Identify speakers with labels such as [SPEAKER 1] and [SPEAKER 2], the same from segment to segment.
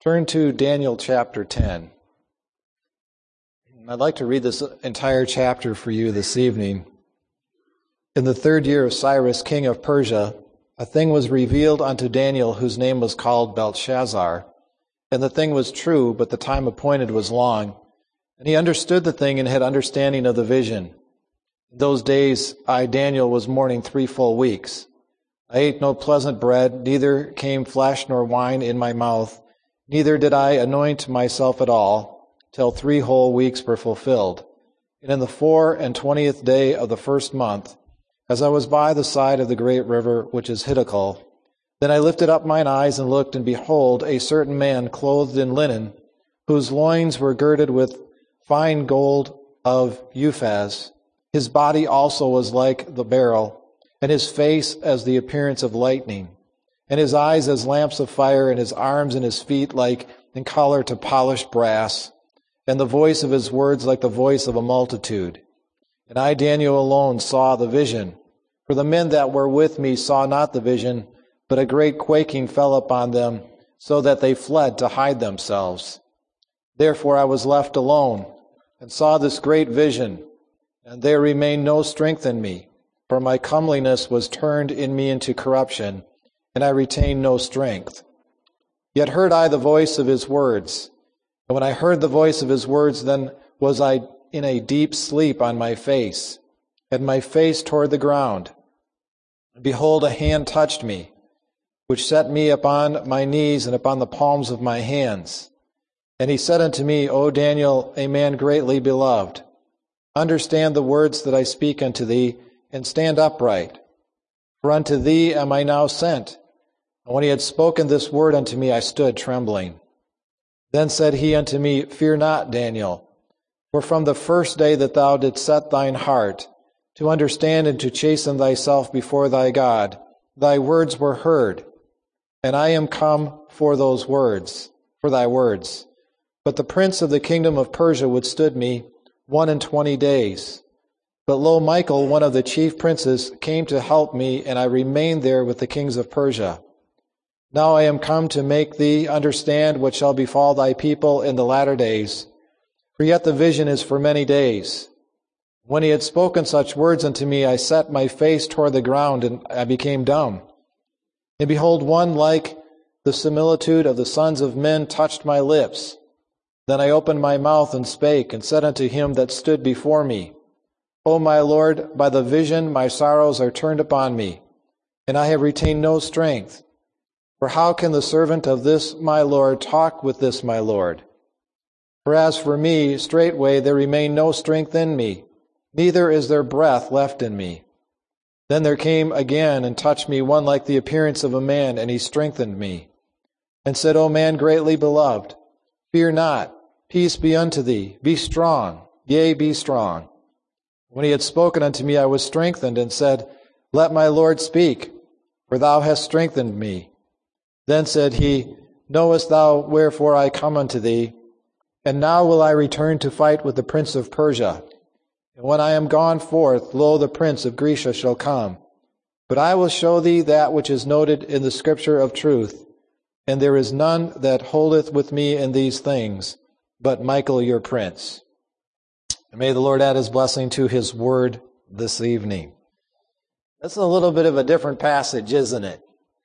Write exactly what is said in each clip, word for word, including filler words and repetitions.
[SPEAKER 1] Turn to Daniel chapter ten. I'd like to read this entire chapter for you this evening. In the third year of Cyrus, king of Persia, a thing was revealed unto Daniel, whose name was called Belteshazzar. And the thing was true, but the time appointed was long. And he understood the thing and had understanding of the vision. In those days I, Daniel, was mourning three full weeks. I ate no pleasant bread, neither came flesh nor wine in my mouth, neither did I anoint myself at all, till three whole weeks were fulfilled. And in the four and twentieth day of the first month, as I was by the side of the great river, which is Hiddekel, then I lifted up mine eyes and looked, and behold, a certain man clothed in linen, whose loins were girded with fine gold of Uphaz. His body also was like the beryl, and his face as the appearance of lightning, and his eyes as lamps of fire, and his arms and his feet like in color to polished brass, and the voice of his words like the voice of a multitude. And I, Daniel, alone saw the vision, for the men that were with me saw not the vision, but a great quaking fell upon them, so that they fled to hide themselves. Therefore I was left alone, and saw this great vision, and there remained no strength in me, for my comeliness was turned in me into corruption, and I retained no strength. Yet heard I the voice of his words, and when I heard the voice of his words, then was I in a deep sleep on my face, and my face toward the ground. And behold, a hand touched me, which set me upon my knees and upon the palms of my hands. And he said unto me, O Daniel, a man greatly beloved, understand the words that I speak unto thee, and stand upright. For unto thee am I now sent. And when he had spoken this word unto me, I stood trembling. Then said he unto me, Fear not, Daniel, for from the first day that thou didst set thine heart to understand and to chasten thyself before thy God, thy words were heard, and I am come for those words, for thy words. But the prince of the kingdom of Persia withstood me one and twenty days. But lo, Michael, one of the chief princes, came to help me, and I remained there with the kings of Persia. Now I am come to make thee understand what shall befall thy people in the latter days, for yet the vision is for many days. When he had spoken such words unto me, I set my face toward the ground, and I became dumb. And behold, one like the similitude of the sons of men touched my lips. Then I opened my mouth and spake, and said unto him that stood before me, O my Lord, by the vision my sorrows are turned upon me, and I have retained no strength. For how can the servant of this my Lord talk with this my Lord? For as for me, straightway there remained no strength in me, neither is there breath left in me. Then there came again and touched me one like the appearance of a man, and he strengthened me, and said, O man greatly beloved, fear not, peace be unto thee, be strong, yea, be strong. When he had spoken unto me, I was strengthened, and said, Let my Lord speak, for thou hast strengthened me. Then said he, Knowest thou wherefore I come unto thee? And now will I return to fight with the prince of Persia. And when I am gone forth, lo, the prince of Grecia shall come. But I will show thee that which is noted in the scripture of truth. And there is none that holdeth with me in these things, but Michael your prince. And may the Lord add his blessing to his word this evening. That's a little bit of a different passage, isn't it?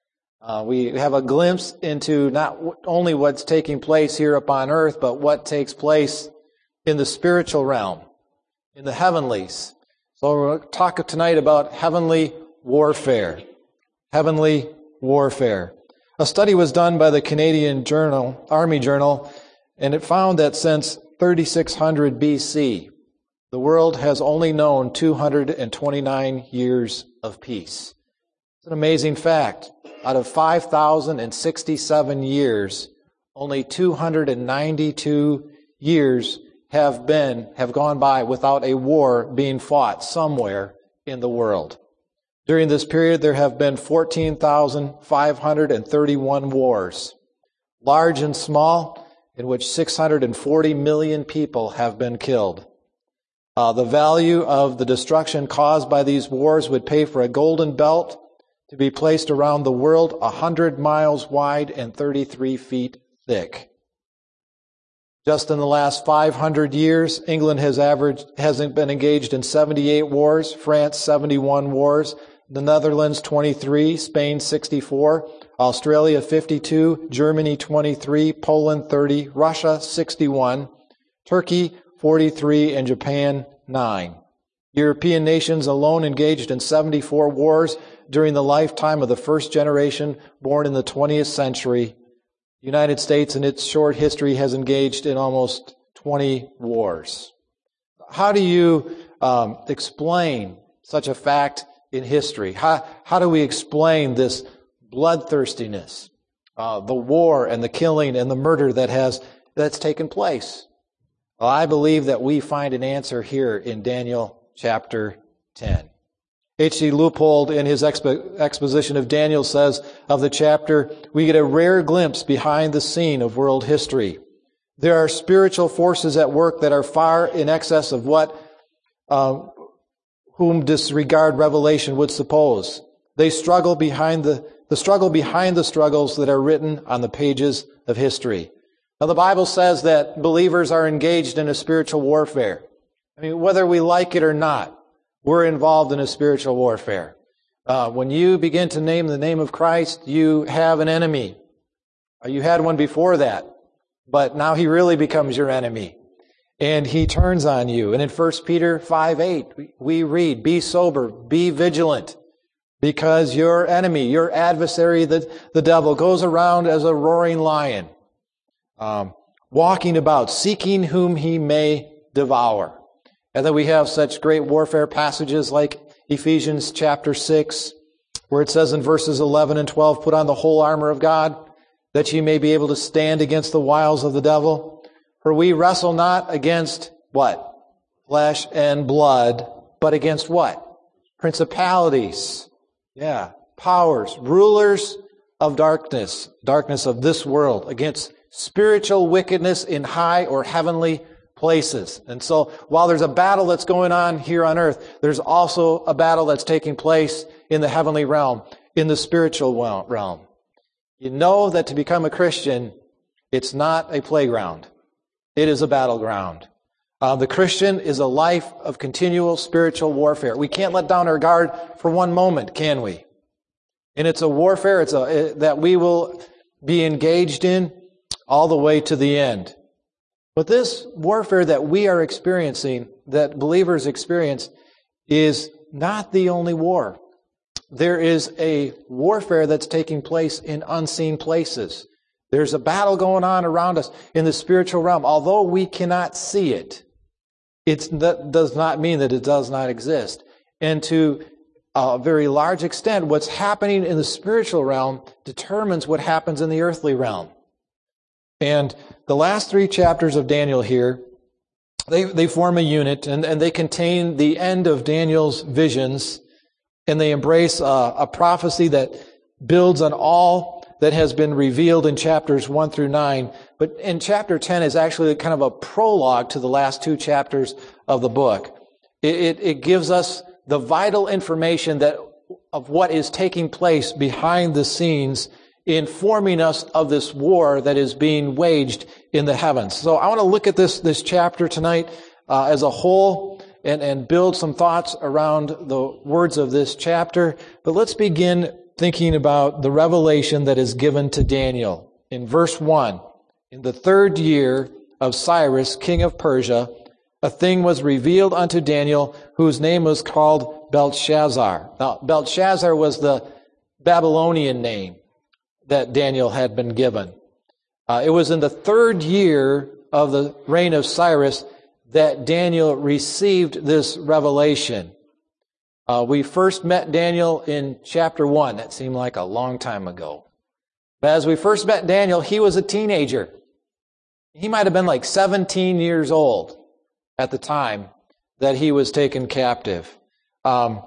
[SPEAKER 1] Uh, we have a glimpse into not only what's taking place here upon earth, but what takes place in the spiritual realm, in the heavenlies. So we're going to talk tonight about heavenly warfare. Heavenly warfare. A study was done by the Canadian Journal, Army Journal, and it found that since thirty-six hundred B C, the world has only known two hundred twenty-nine years of peace. It's an amazing fact. Out of five thousand sixty-seven years, only two hundred ninety-two years have been, have gone by without a war being fought somewhere in the world. During this period, there have been fourteen thousand five hundred thirty-one wars, large and small, in which six hundred forty million people have been killed. Uh, the value of the destruction caused by these wars would pay for a golden belt to be placed around the world one hundred miles wide and thirty-three feet thick. Just in the last five hundred years, England has averaged, hasn't been engaged in seventy-eight wars, France seventy-one wars, the Netherlands twenty-three, Spain sixty-four, Australia fifty-two, Germany twenty-three, Poland thirty, Russia sixty-one, Turkey forty-three, and Japan nine. European nations alone engaged in seventy-four wars during the lifetime of the first generation born in the twentieth century. The United States, in its short history, has engaged in almost twenty wars. How do you um, explain such a fact in history? How, how do we explain this bloodthirstiness, uh, the war and the killing and the murder that has that's taken place? Well, I believe that we find an answer here in Daniel chapter ten. H C Leupold, in his expo- exposition of Daniel, says of the chapter, we get a rare glimpse behind the scene of world history. There are spiritual forces at work that are far in excess of what uh, whom disregard revelation would suppose. They struggle behind the, the struggle behind the struggles that are written on the pages of history. Now, the Bible says that believers are engaged in a spiritual warfare. I mean, whether we like it or not, we're involved in a spiritual warfare. Uh, when you begin to name the name of Christ, you have an enemy. You had one before that, but now he really becomes your enemy. And he turns on you. And in First Peter five eight, we read, be sober, be vigilant, because your enemy, your adversary, the, the devil, goes around as a roaring lion, um, walking about, seeking whom he may devour. And then we have such great warfare passages like Ephesians chapter six, where it says in verses eleven and twelve, put on the whole armor of God, that you may be able to stand against the wiles of the devil. For we wrestle not against what? Flesh and blood, but against what? Principalities. Yeah. Powers. Rulers of darkness. Darkness of this world. Against spiritual wickedness in high or heavenly places. And so while there's a battle that's going on here on earth, there's also a battle that's taking place in the heavenly realm, in the spiritual realm. You know that to become a Christian, it's not a playground. It is a battleground. Uh, the Christian is a life of continual spiritual warfare. We can't let down our guard for one moment, can we? And it's a warfare it's a, that we will be engaged in all the way to the end. But this warfare that we are experiencing, that believers experience, is not the only war. There is a warfare that's taking place in unseen places. There's a battle going on around us in the spiritual realm. Although we cannot see it, it's, that does not mean that it does not exist. And to a very large extent, what's happening in the spiritual realm determines what happens in the earthly realm. And the last three chapters of Daniel here, they, they form a unit, and, and they contain the end of Daniel's visions, and they embrace a, a prophecy that builds on all that has been revealed in chapters one through nine. But in chapter ten is actually kind of a prologue to the last two chapters of the book. It, it, it gives us the vital information that of what is taking place behind the scenes, informing us of this war that is being waged in the heavens. So I want to look at this, this chapter tonight uh, as a whole and, and build some thoughts around the words of this chapter. But let's begin thinking about the revelation that is given to Daniel. In verse one, in the third year of Cyrus, king of Persia, a thing was revealed unto Daniel, whose name was called Belteshazzar. Now, Belteshazzar was the Babylonian name that Daniel had been given. Uh, it was in the third year of the reign of Cyrus that Daniel received this revelation. Uh, we first met Daniel in chapter one. That seemed like a long time ago. But as we first met Daniel, he was a teenager. He might have been like seventeen years old at the time that he was taken captive. Um,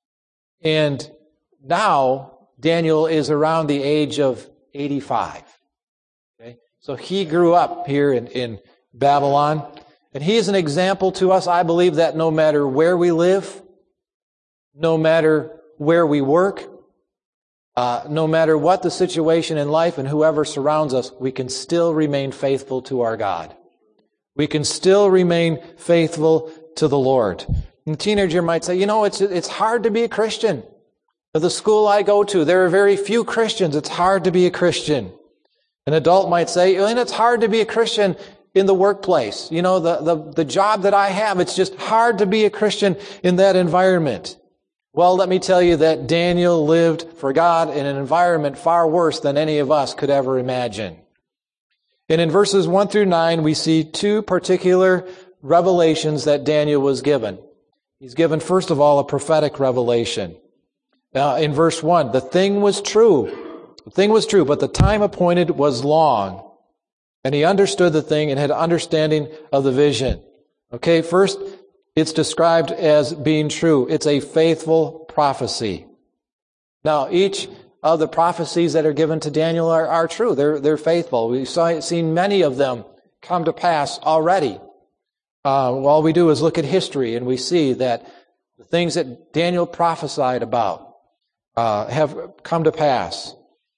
[SPEAKER 1] and now Daniel is around the age of eighty-five. Okay? So he grew up here in, in Babylon. And he is an example to us, I believe, that no matter where we live, no matter where we work, Uh, no matter what the situation in life and whoever surrounds us, we can still remain faithful to our God. We can still remain faithful to the Lord. And the teenager might say, you know, it's it's hard to be a Christian. At the school I go to, there are very few Christians. It's hard to be a Christian. An adult might say, and it's hard to be a Christian in the workplace. You know, the, the, the job that I have, it's just hard to be a Christian in that environment. Well, let me tell you that Daniel lived for God in an environment far worse than any of us could ever imagine. And in verses one through nine, we see two particular revelations that Daniel was given. He's given, first of all, a prophetic revelation. Now, in verse one, the thing was true. The thing was true, but the time appointed was long. And he understood the thing and had understanding of the vision. Okay, first, it's described as being true. It's a faithful prophecy. Now, each of the prophecies that are given to Daniel are, are true. They're, they're faithful. We've saw, seen many of them come to pass already. Uh, all we do is look at history, and we see that the things that Daniel prophesied about uh, have come to pass.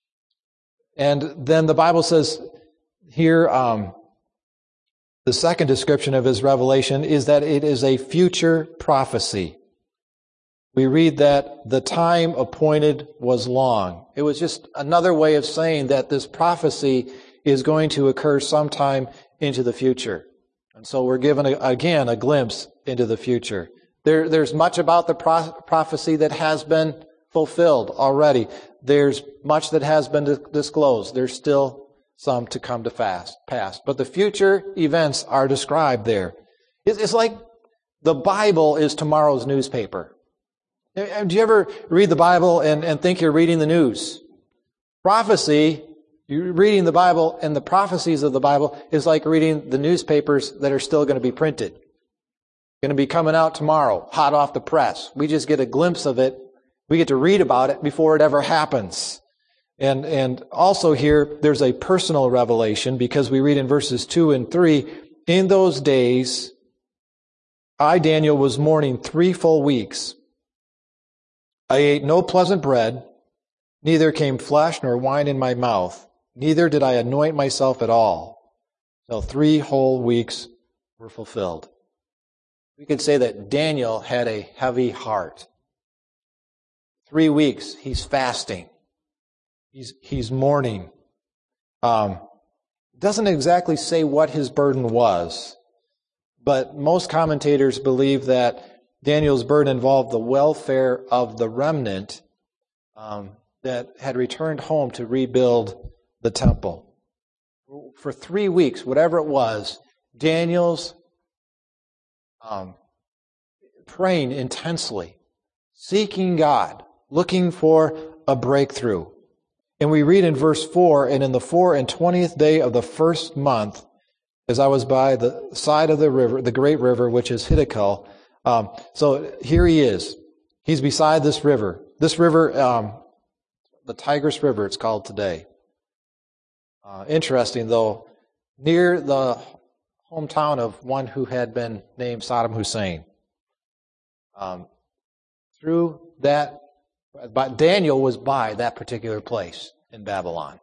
[SPEAKER 1] And then the Bible says here, um, the second description of his revelation is that it is a future prophecy. We read that the time appointed was long. It was just another way of saying that this prophecy is going to occur sometime into the future. And so we're given, a, again, a glimpse into the future. There, there's much about the pro- prophecy that has been fulfilled already. There's much that has been disclosed. There's still some to come to fast, pass. But the future events are described there. It's like the Bible is tomorrow's newspaper. Do you ever read the Bible and, and think you're reading the news? Prophecy, you're reading the Bible, and the prophecies of the Bible is like reading the newspapers that are still going to be printed. Going to be coming out tomorrow, hot off the press. We just get a glimpse of it. We get to read about it before it ever happens. And and also here, there's a personal revelation, because we read in verses two and three, in those days, I, Daniel, was mourning three full weeks. I ate no pleasant bread, neither came flesh nor wine in my mouth, neither did I anoint myself at all, till three whole weeks were fulfilled. We could say that Daniel had a heavy heart. Three weeks, he's fasting. He's he's mourning. Um, doesn't exactly say what his burden was, but most commentators believe that Daniel's burden involved the welfare of the remnant um, that had returned home to rebuild the temple. For three weeks, whatever it was, Daniel's um, praying intensely, seeking God, looking for a breakthrough. And we read in verse four, and in the four and twentieth day of the first month, as I was by the side of the river, the great river, which is Hiddekel. Um, so here he is. He's beside this river. This river, um, the Tigris River, it's called today. Uh, interesting, though, near the hometown of one who had been named Saddam Hussein. Um, through that But Daniel was by that particular place in Babylon.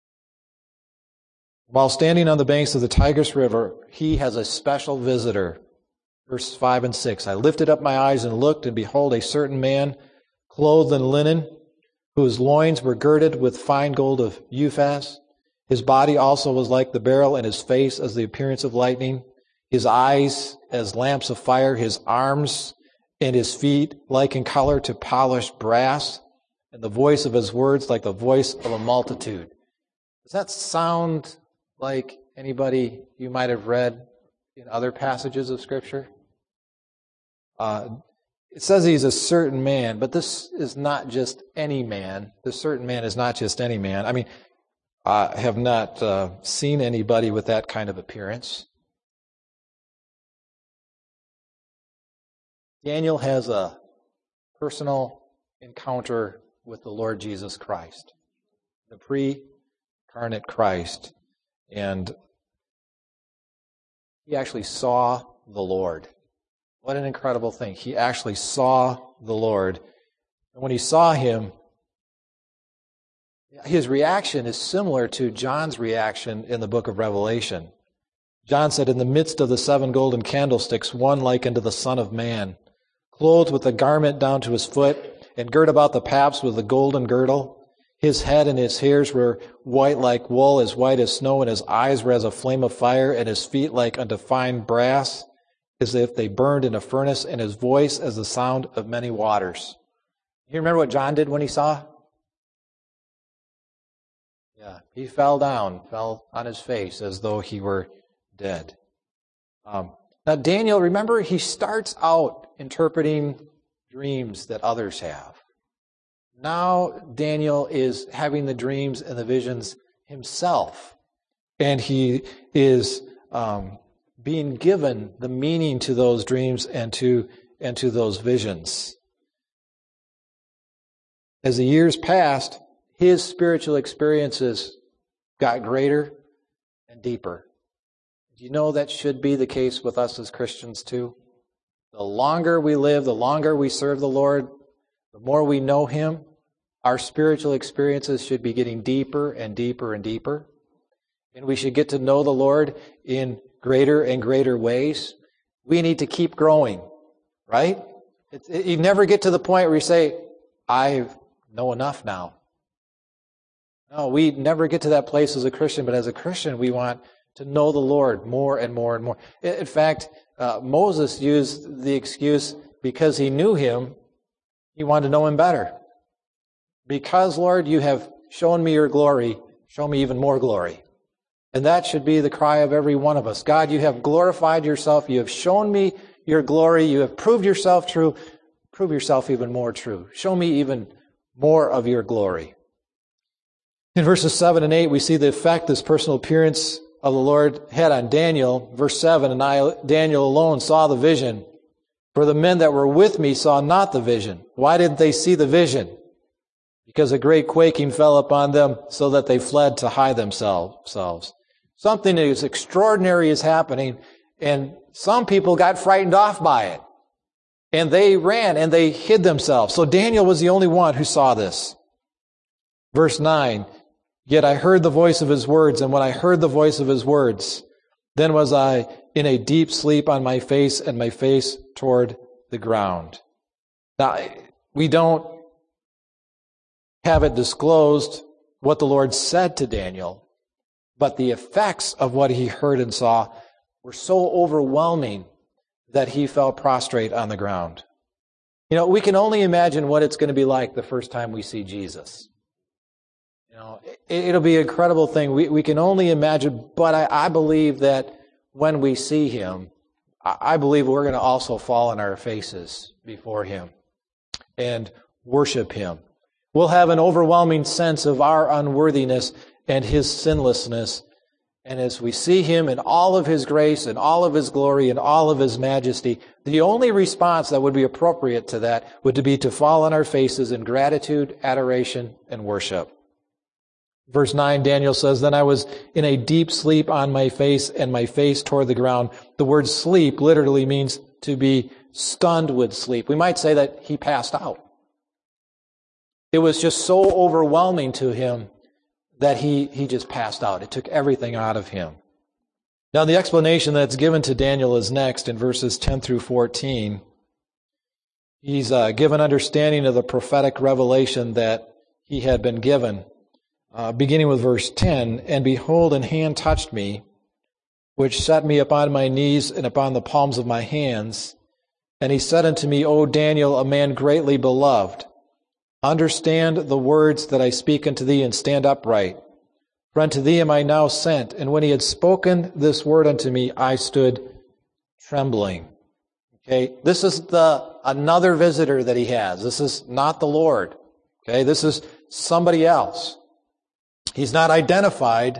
[SPEAKER 1] While standing on the banks of the Tigris River, he has a special visitor. Verse five and six, I lifted up my eyes and looked, and behold, a certain man, clothed in linen, whose loins were girded with fine gold of Uphaz. His body also was like the beryl, and his face as the appearance of lightning. His eyes as lamps of fire, his arms and his feet like in color to polished brass, and the voice of his words like the voice of a multitude. Does that sound like anybody you might have read in other passages of Scripture? Uh, it says he's a certain man, but this is not just any man. This certain man is not just any man. I mean, I have not uh, seen anybody with that kind of appearance. Daniel has a personal encounter with the Lord Jesus Christ, the pre-incarnate Christ, and he actually saw the Lord. What an incredible thing. He actually saw the Lord. And when he saw him, His reaction is similar to John's reaction in the book of Revelation. John said, in the midst of the seven golden candlesticks, one like unto the Son of Man, clothed with a garment down to his foot, and girt about the paps with a golden girdle. His head and his hairs were white like wool, as white as snow, and his eyes were as a flame of fire, and his feet like unto fine brass, as if they burned in a furnace, and his voice as the sound of many waters. You remember what John did when he saw? Yeah, he fell down, fell on his face as though he were dead. Um, now Daniel, remember, he starts out interpreting dreams that others have. Now Daniel is having the dreams and the visions himself, and he is um, being given the meaning to those dreams and to and to those visions. As the years passed, his spiritual experiences got greater and deeper. Do you know that should be the case with us as Christians too? The longer we live, the longer we serve the Lord, the more we know Him, our spiritual experiences should be getting deeper and deeper and deeper. And we should get to know the Lord in greater and greater ways. We need to keep growing, right? It's, it, you never get to the point where you say, I know enough now. No, we never get to that place as a Christian, but as a Christian, we want to know the Lord more and more and more. In fact, uh, Moses used the excuse, because he knew Him, he wanted to know Him better. Because, Lord, you have shown me your glory, show me even more glory. And that should be the cry of every one of us. God, you have glorified yourself, you have shown me your glory, you have proved yourself true, prove yourself even more true. Show me even more of your glory. In verses seven and eight, we see the effect this personal appearance of the Lord had on Daniel. Verse seven, and I, Daniel alone, saw the vision. For the men that were with me saw not the vision. Why didn't they see the vision? Because a great quaking fell upon them, so that they fled to hide themselves. Something that is extraordinary is happening, and some people got frightened off by it. And they ran and they hid themselves. So Daniel was the only one who saw this. Verse nine, yet I heard the voice of his words, and when I heard the voice of his words, then was I in a deep sleep on my face, and my face toward the ground. Now, we don't have it disclosed what the Lord said to Daniel, but the effects of what he heard and saw were so overwhelming that he fell prostrate on the ground. You know, we can only imagine what it's going to be like the first time we see Jesus. You know, it, it'll be an incredible thing. We, we can only imagine, but I, I believe that when we see Him, I, I believe we're going to also fall on our faces before Him and worship Him. We'll have an overwhelming sense of our unworthiness and His sinlessness. And as we see Him in all of His grace and all of His glory and all of His majesty, the only response that would be appropriate to that would be to fall on our faces in gratitude, adoration, and worship. Verse nine, Daniel says, then I was in a deep sleep on my face, and my face toward the ground. The word sleep literally means to be stunned with sleep. We might say that he passed out. It was just so overwhelming to him that he, he just passed out. It took everything out of him. Now, the explanation that's given to Daniel is next in verses ten through fourteen. He's uh, given understanding of the prophetic revelation that he had been given. Uh, beginning with verse ten, and behold, an hand touched me, which set me upon my knees and upon the palms of my hands. And he said unto me, O Daniel, a man greatly beloved, understand the words that I speak unto thee, and stand upright. For unto thee am I now sent. And when he had spoken this word unto me, I stood trembling. Okay, this is the another visitor that he has. This is not the Lord. Okay, this is somebody else. He's not identified.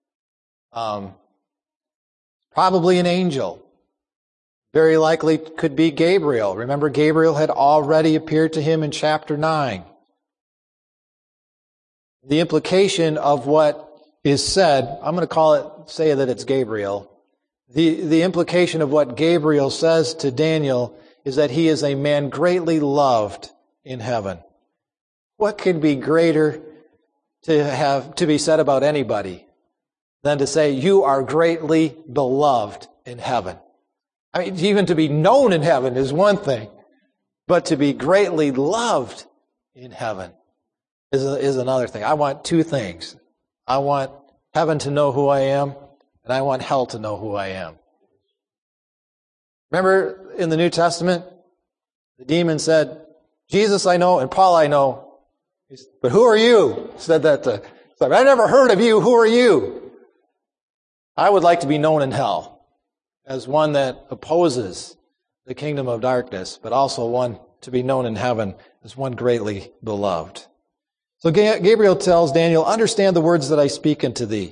[SPEAKER 1] Um, probably an angel. Very likely could be Gabriel. Remember, Gabriel had already appeared to him in chapter nine. The implication of what is said, I'm going to call it, say that it's Gabriel. The, the implication of what Gabriel says to Daniel is that he is a man greatly loved in heaven. What could be greater to have to be said about anybody than to say you are greatly beloved in heaven. I mean, even to be known in heaven is one thing, but to be greatly loved in heaven is, is another thing. I want two things. I want heaven to know who I am, and I want hell to know who I am. Remember in the New Testament, the demon said, Jesus I know and Paul I know, but who are you? He said that to, I never heard of you. Who are you? I would like to be known in hell as one that opposes the kingdom of darkness, but also one to be known in heaven as one greatly beloved. So Gabriel tells Daniel, understand the words that I speak unto thee.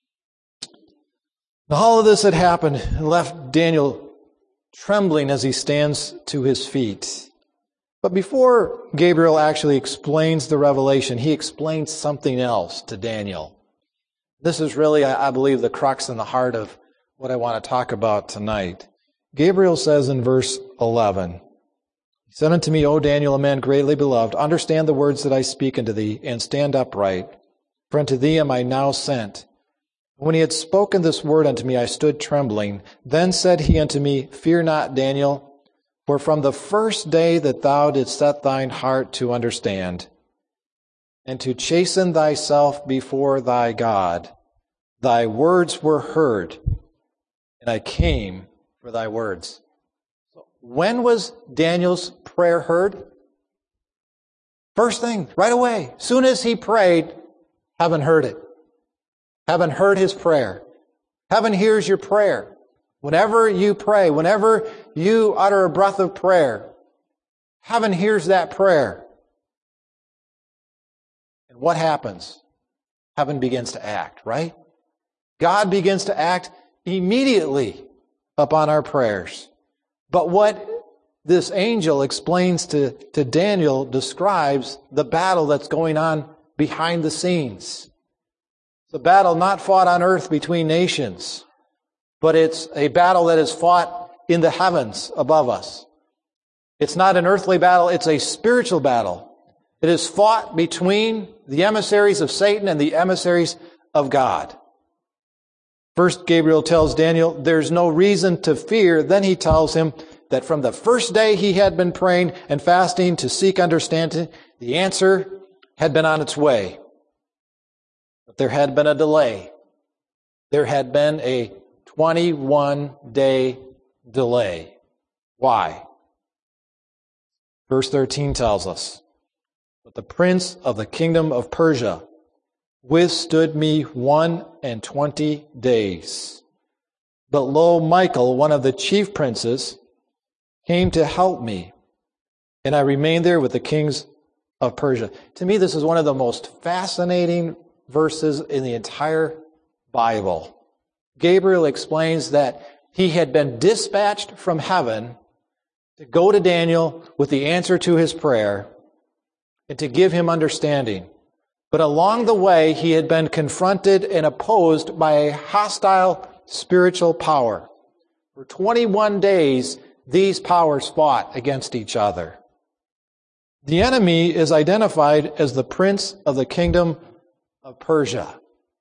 [SPEAKER 1] Now all of this had happened and left Daniel trembling as he stands to his feet. But before Gabriel actually explains the revelation, he explains something else to Daniel. This is really, I believe, the crux and the heart of what I want to talk about tonight. Gabriel says in verse eleven, He said unto me, O Daniel, a man greatly beloved, understand the words that I speak unto thee, and stand upright, for unto thee am I now sent. When he had spoken this word unto me, I stood trembling. Then said he unto me, Fear not, Daniel, for from the first day that thou didst set thine heart to understand, and to chasten thyself before thy God, thy words were heard, and I came for thy words. When was Daniel's prayer heard? First thing, right away. Soon as he prayed, heaven heard it. Heaven heard his prayer. Heaven hears your prayer. Whenever you pray, whenever you utter a breath of prayer, heaven hears that prayer. And what happens? Heaven begins to act, right? God begins to act immediately upon our prayers. But what this angel explains to, to Daniel describes the battle that's going on behind the scenes. It's a battle not fought on earth between nations, but it's a battle that is fought in the heavens above us. It's not an earthly battle, it's a spiritual battle. It is fought between the emissaries of Satan and the emissaries of God. First, Gabriel tells Daniel, there's no reason to fear. Then he tells him that from the first day he had been praying and fasting to seek understanding, the answer had been on its way. But there had been a delay. There had been a twenty-one day delay. Why? Verse thirteen tells us, But the prince of the kingdom of Persia withstood me one and twenty days. But lo, Michael, one of the chief princes, came to help me, and I remained there with the kings of Persia. To me, this is one of the most fascinating verses in the entire Bible. Gabriel explains that he had been dispatched from heaven to go to Daniel with the answer to his prayer and to give him understanding. But along the way, he had been confronted and opposed by a hostile spiritual power. For twenty-one days, these powers fought against each other. The enemy is identified as the prince of the kingdom of Persia.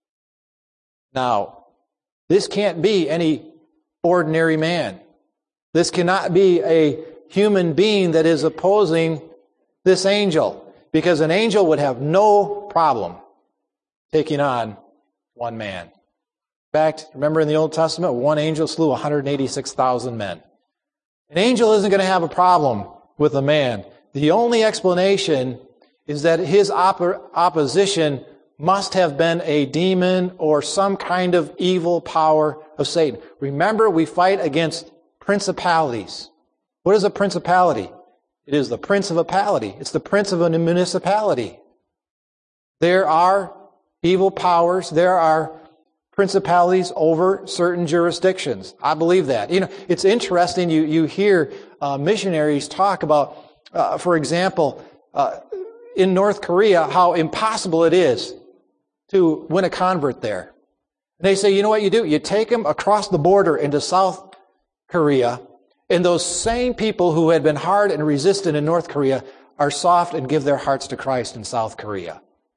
[SPEAKER 1] Now, this can't be any ordinary man. This cannot be a human being that is opposing this angel, because an angel would have no problem taking on one man. In fact, remember in the Old Testament, one angel slew one hundred eighty-six thousand men. An angel isn't going to have a problem with a man. The only explanation is that his op- opposition must have been a demon or some kind of evil power of Satan. Remember, we fight against principalities. What is a principality? It is the prince of a pality. It's the prince of a municipality. There are evil powers. There are principalities over certain jurisdictions. I believe that. You know, it's interesting. You you hear uh, missionaries talk about, uh, for example, uh, in North Korea, how impossible it is to win a convert there. And they say, you know what you do? You take them across the border into South Korea, and those same people who had been hard and resistant in North Korea are soft and give their hearts to Christ in South Korea.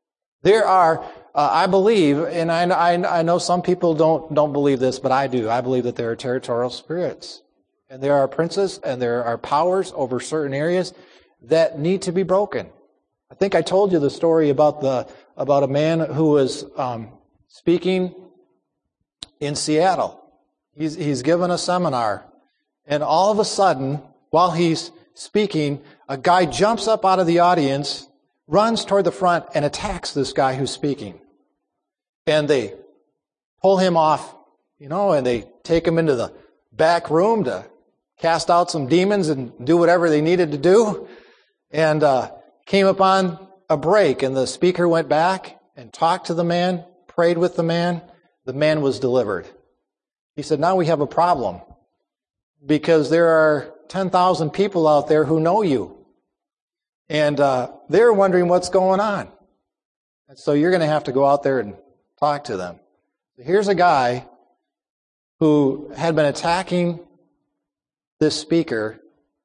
[SPEAKER 1] There are, uh, I believe, and I, I, I know some people don't, don't believe this, but I do. I believe that there are territorial spirits. And there are princes and there are powers over certain areas that need to be broken. I think I told you the story about the about a man who was um, speaking in Seattle. He's, he's given a seminar, and all of a sudden, while he's speaking, a guy jumps up out of the audience, runs toward the front, and attacks this guy who's speaking. And they pull him off, you know, and they take him into the back room to cast out some demons and do whatever they needed to do. And uh, came upon a break, and the speaker went back and talked to the man, prayed with the man. The man was delivered. He said, now we have a problem because there are ten thousand people out there who know you. And uh, they're wondering what's going on. And so you're going to have to go out there and talk to them. Here's a guy who had been attacking this speaker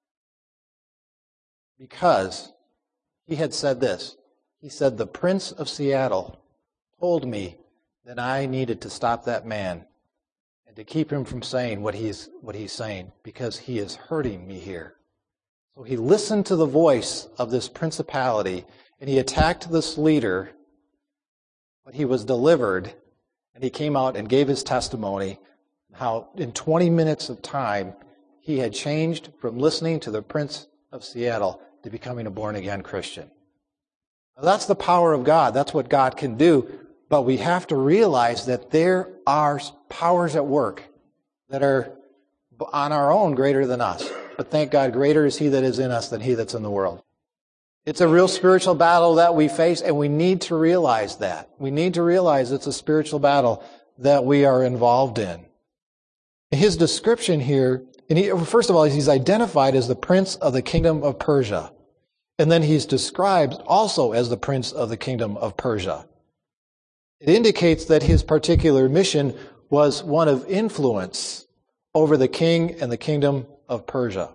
[SPEAKER 1] because he had said this. He said, the Prince of Seattle told me that I needed to stop that man and to keep him from saying what he's what he's saying because he is hurting me here. So he listened to the voice of this principality and he attacked this leader, but he was delivered, and he came out and gave his testimony how in twenty minutes of time he had changed from listening to the Prince of Seattle to becoming a born-again Christian. Now, that's the power of God. That's what God can do. But we have to realize that there are powers at work that are on our own greater than us. But thank God, greater is He that is in us than he that's in the world. It's a real spiritual battle that we face, and we need to realize that. We need to realize it's a spiritual battle that we are involved in. His description here, and he, first of all, he's identified as the prince of the kingdom of Persia. And then he's described also as the prince of the kingdom of Persia. It indicates that his particular mission was one of influence over the king and the kingdom of Persia.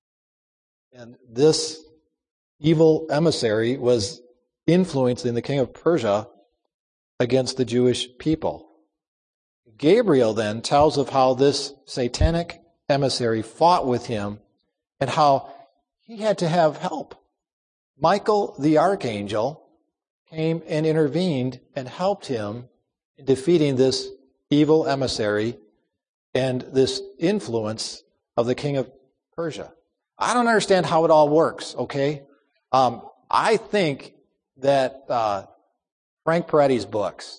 [SPEAKER 1] And this evil emissary was influencing the king of Persia against the Jewish people. Gabriel then tells of how this satanic emissary fought with him and how he had to have help. Michael the archangel came and intervened and helped him in defeating this evil emissary and this influence of the king of Persia. I don't understand how it all works, okay? Um, I think that uh, Frank Peretti's books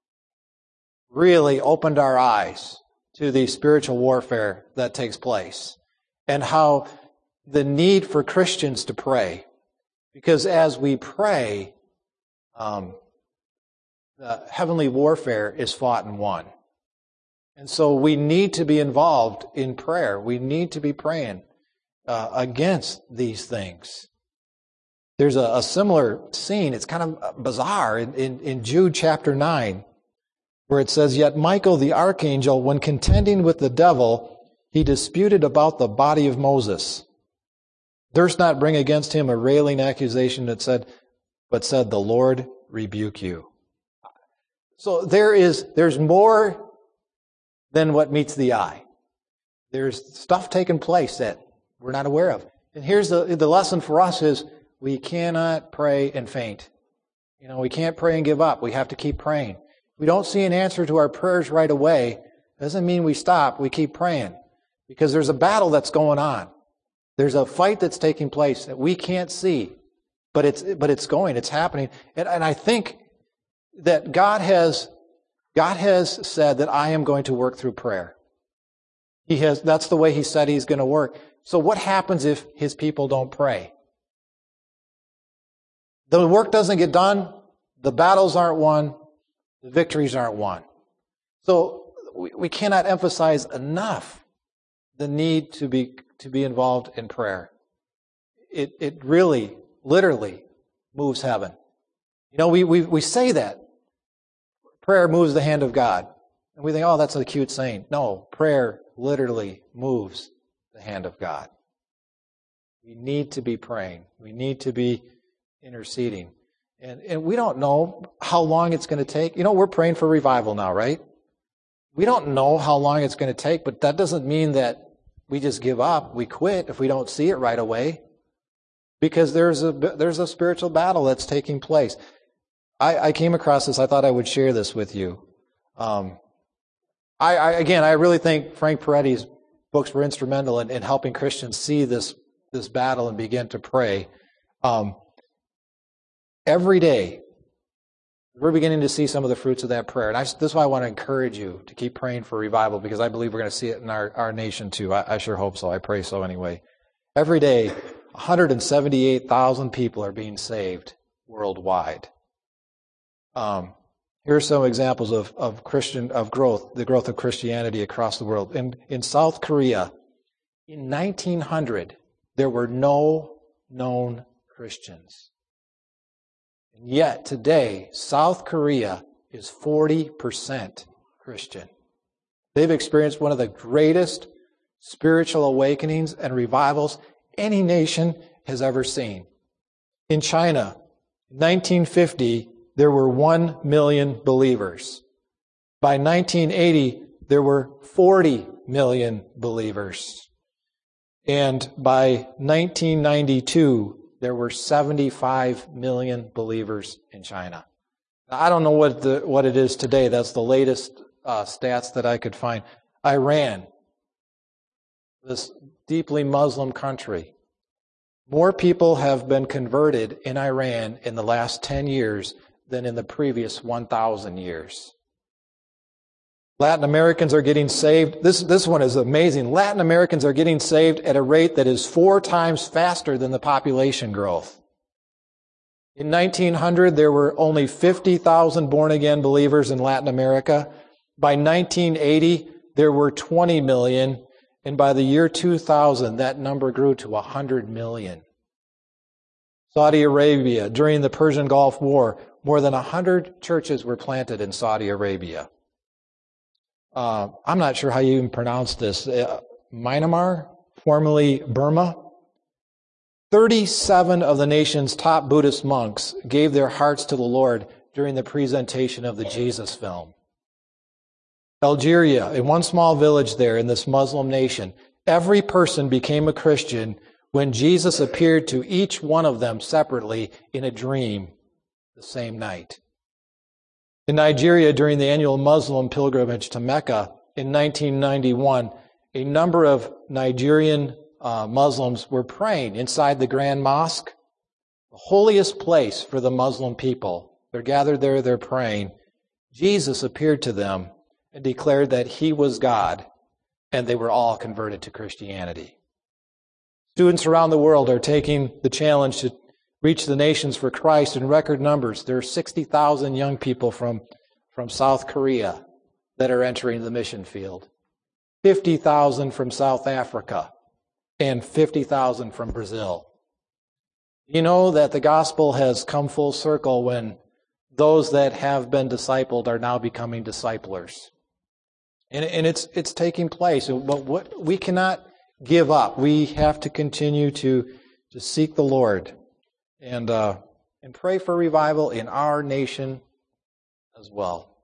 [SPEAKER 1] really opened our eyes to the spiritual warfare that takes place and how the need for Christians to pray. Because as we pray, um, the heavenly warfare is fought and won. And so we need to be involved in prayer. We need to be praying uh, against these things. There's a, a similar scene. It's kind of bizarre in, in, in Jude chapter nine, where it says, "Yet Michael the archangel, when contending with the devil, he disputed about the body of Moses, durst not bring against him a railing accusation that said, but said, the Lord rebuke you." So there is, there's more than what meets the eye. There's stuff taking place that we're not aware of. And here's the, the lesson for us is we cannot pray and faint. You know, we can't pray and give up. We have to keep praying. If we don't see an answer to our prayers right away, doesn't mean we stop. We keep praying because there's a battle that's going on. There's a fight that's taking place that we can't see, but it's but it's going, it's happening. And, and I think that God has God has said that I am going to work through prayer. He has that's the way He said He's going to work. So what happens if His people don't pray? The work doesn't get done, the battles aren't won, the victories aren't won. So we, we cannot emphasize enough the need to be to be involved in prayer. It it really, literally moves heaven. You know, we, we, we say that. Prayer moves the hand of God. And we think, oh, that's a cute saying. No, prayer literally moves the hand of God. We need to be praying. We need to be interceding. And, and we don't know how long it's going to take. You know, we're praying for revival now, right? We don't know how long it's going to take, but that doesn't mean that we just give up, we quit if we don't see it right away. Because there's a, there's a spiritual battle that's taking place. I, I came across this, I thought I would share this with you. Um, I, I again, I really think Frank Peretti's books were instrumental in, in helping Christians see this, this battle and begin to pray. Um, every day, we're beginning to see some of the fruits of that prayer. And I, this is why I want to encourage you to keep praying for revival, because I believe we're going to see it in our, our nation too. I, I sure hope so. I pray so anyway. Every day, one hundred seventy-eight thousand people are being saved worldwide. Um, here are some examples of, of Christian of growth, the growth of Christianity across the world. In, in South Korea, in nineteen hundred, there were no known Christians. And yet today, South Korea is forty percent Christian. They've experienced one of the greatest spiritual awakenings and revivals any nation has ever seen. In China, nineteen fifty, there were one million believers. By nineteen eighty, there were forty million believers. And by nineteen ninety-two, there were seventy-five million believers in China. Now, I don't know what the what it is today. That's the latest uh, stats that I could find. Iran, this deeply Muslim country. More people have been converted in Iran in the last ten years than in the previous one thousand years. Latin Americans are getting saved. This, this one is amazing. Latin Americans are getting saved at a rate that is four times faster than the population growth. In nineteen hundred, there were only fifty thousand born-again believers in Latin America. By nineteen eighty, there were twenty million. And by the year two thousand, that number grew to one hundred million. Saudi Arabia, during the Persian Gulf War, more than one hundred churches were planted in Saudi Arabia. Uh, I'm not sure how you even pronounce this. Uh, Myanmar, formerly Burma. thirty-seven of the nation's top Buddhist monks gave their hearts to the Lord during the presentation of the Jesus film. Algeria, in one small village there in this Muslim nation, every person became a Christian when Jesus appeared to each one of them separately in a dream the same night. In Nigeria, during the annual Muslim pilgrimage to Mecca in nineteen ninety-one, a number of Nigerian uh, Muslims were praying inside the Grand Mosque, the holiest place for the Muslim people. They're gathered there, they're praying. Jesus appeared to them and declared that he was God, and they were all converted to Christianity. Students around the world are taking the challenge to reach the nations for Christ in record numbers. There are sixty thousand young people from, from South Korea that are entering the mission field, fifty thousand from South Africa, and fifty thousand from Brazil. You know that the gospel has come full circle when those that have been discipled are now becoming disciplers. And, and it's it's taking place. But what, we cannot give up. We have to continue to, to seek the Lord and uh, and pray for revival in our nation as well.